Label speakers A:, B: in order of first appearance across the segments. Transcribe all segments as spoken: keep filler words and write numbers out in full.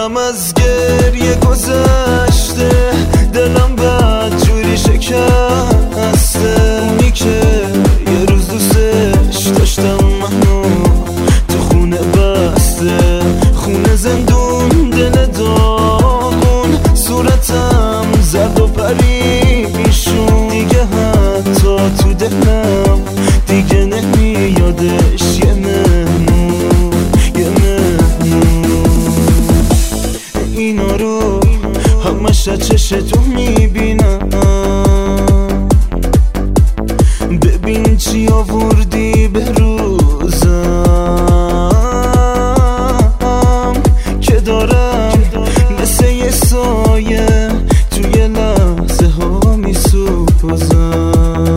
A: کارم از گریه گذشته، دلم بد جوری شکسته. اونی که یه روز دوستش داشتم منو تو خونه بسته، خونه زندون دل داغون، صورتم زرد و پریشون. دیگه حتی تو دلم دیگه نمیادش یه مهمون، یه مهمون. اینا رو همش از چشتون میبینم، ببین چی آوردی به روزم که دارم مثل یه سایه توی لحظه ها میسوزم.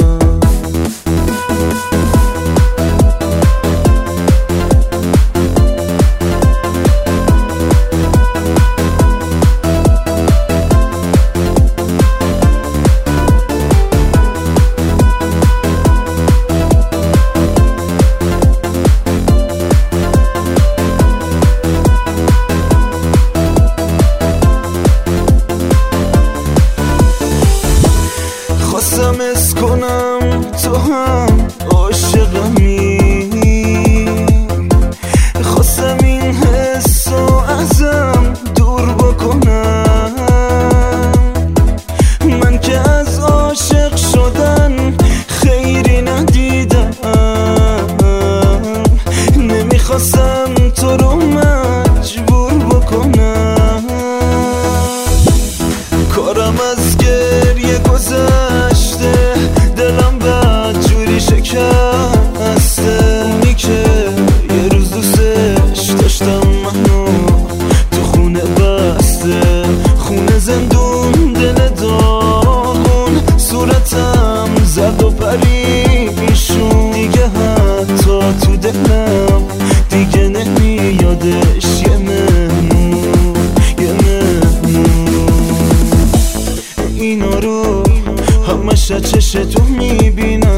A: خواستم اس کنم تو هم عاشقمی، خواستم این حسو ازم دور بکنم. من که از عاشق شدن خیری ندیدم، نمیخواستم تو رو مجبور بکنم. کارم از گریه گذشته، دلم بد جوری شکسته. اونی که یه روز دوستش داشتم منو تو خونه بسته، خونه زندون دل داغون، صورتم زرد و پریشون. دیگه حتی تو دلم دیگه نمیادش یه مهمون، یه مهمون. اینا رو همش از چشتون میبینم،